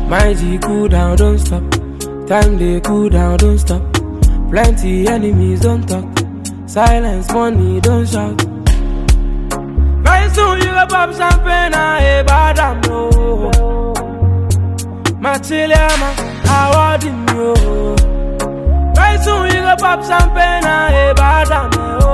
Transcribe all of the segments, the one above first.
My G cool down, don't stop. Time they cool down, don't stop. Plenty enemies, don't talk. Silence, money, don't shout. Very soon you go pop champagne and a bad no. Machiliama, I want you. Very soon you go pop champagne and a bad no.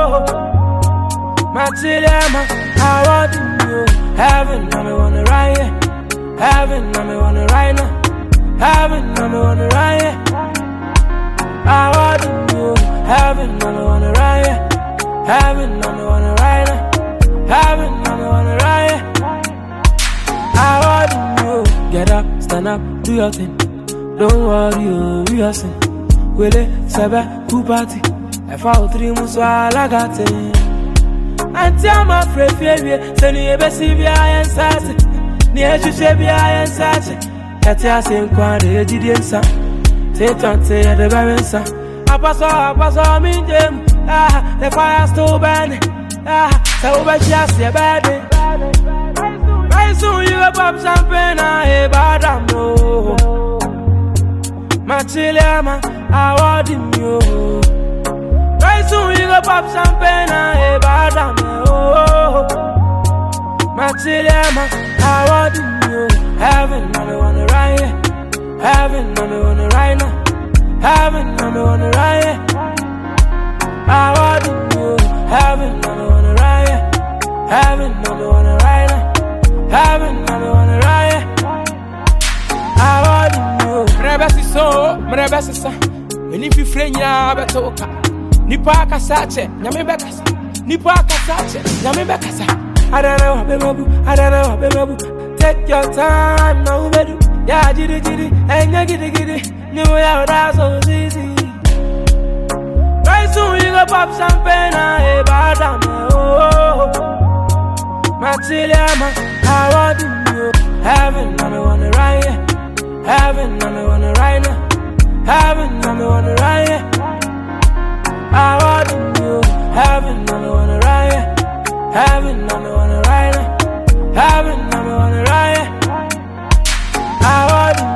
Machiliama, I want you. Heaven, I'm wanna ride here. Heaven, I'm wanna ride now. Heaven, I'm wanna ride here. I want you. Heaven, I'm wanna ride here. Heaven, I'm wanna ride now. Heaven, I'm wanna ride here. I want you. Get up, stand up, do your thing. Don't worry, you, we are sin. Wele, sebe, who party? I found 3 months while I got it. Auntie, I'm afraid, failure. Send you a best if I am sassy. Near you, shabby, I am sassy. That's your same quantity, you didn't say. Take on, say, at the balance. I pass on, me, them. The fire still burning. So, but just a bad day. Very soon, you go pop champagne, and a bad no. Machiliama, I want you. Very soon you go pop champagne and a bad no. Machiliama, I want you. Heaven, I'm wanna ride here. Heaven, I'm wanna ride now. Heaven, I'm wanna ride here. I want you. Heaven, I'm wanna ride here. Heaven, I'm wanna ride now. Heaven, I'm wanna ride here. I want you. Mrebesi so, mrebesi sa. Menifi frenya betoka. Nipa kasache, nyame bekasa. Nipa kasache, nyame bekasa. I don't know, baby. Take your time, no bedu. Yeah, jitty, and ya giddy. New out, that's so easy. Very soon you go pop champagne and a bad oh. Machiliama, I want you. Heaven, I'm wanna ride here. Heaven, I'm wanna ride now. Heaven, I'm wanna ride here. I want you. Heaven, I'm wanna ride here. Heaven, I'm wanna ride now. Heaven, I'm wanna ride here. I want you.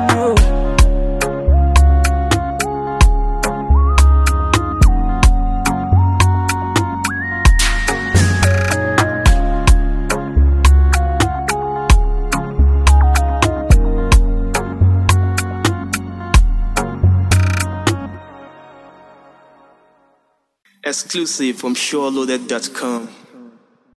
Exclusive from SureLoaded.com.